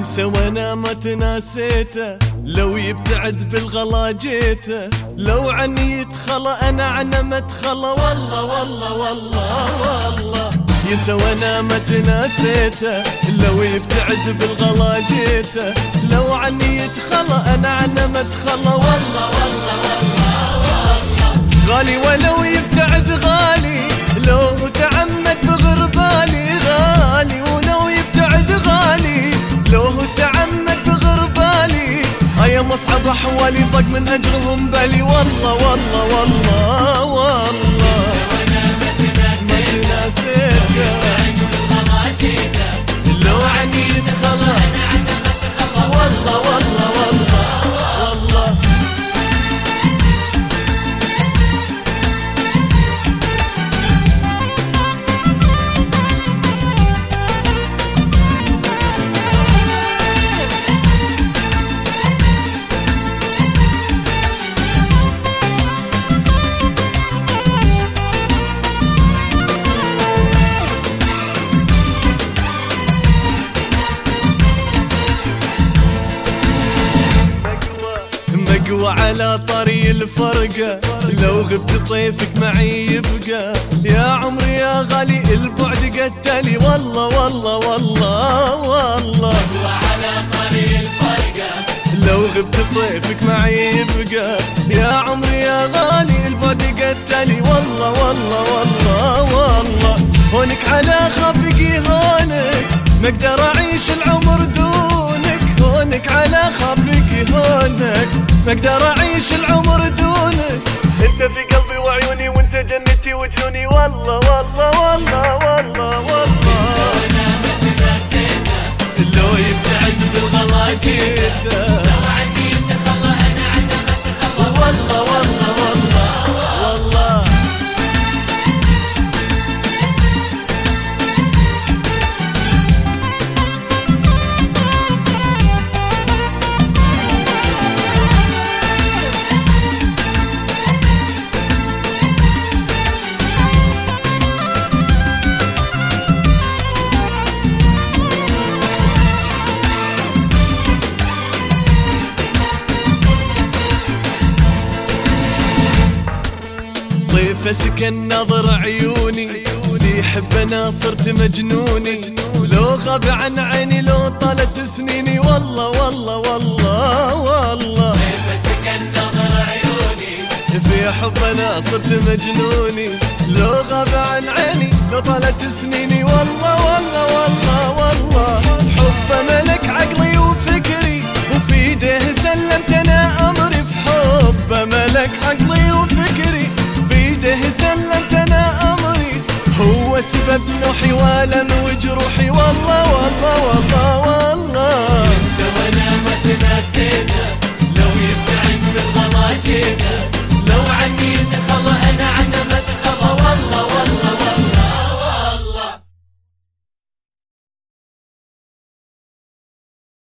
ينسى وانا ما تناسيته، لو يبتعد بالغلا جيته، لو عني يتخلى انا عنه ما اتخلى. والله والله والله والله ينسى وانا ما تناسيته، لو يبتعد بالغلا جيته، لو عني يتخلى انا عنه ما اتخلى. والله والله والله غالي ولو يبتعد غالي، لو تعمد بغربالي غالي، ولو يبتعد غالي لو تعمد بغربالي. هيا مصعب احوالي ضاق من اجرهم بالي. والله والله والله والله ما تناسيته، لو عني يتخلى والله والله والله والله. مقوى على طري الفرقة، لو غبت طيفك معي يبقى. يا عمري يا غالي البعد قتلي. والله والله والله والله مقوى على طري الفرقة، لو غبت طيفك معي يبقى. يا عمري يا غالي البعد قتلي. والله والله والله والله هونك على خافقي هونك، ما اقدر اعيش العمر دونك. هونك على خافقي هونك، ما اقدر اعيش العمر دونك. انت في قلبي وعيوني، وانت جنتي وجنوني. والله والله والله والله والله لو يبتعد بالغلا جيته، لو عني يتخلى أنا عنه ما اتخلى. والله والله والله والله. طيفه سكن نظر عيوني، اللي يحب انا صرت مجنوني. لو غاب عن عيني لو طالت سنيني. والله والله والله والله طيف سكن نظر عيوني، في حب انا صرت مجنوني. لو غاب عن عيني لو طالت سنيني. والله والله والله والله حب ملك عقلي وفكري، وفي ايده سلمت انا امري. في حب ملك عقلي وفكري، في ايده سلمت انا امري. هو سبب نوحي والم وجروحي. والله والله والله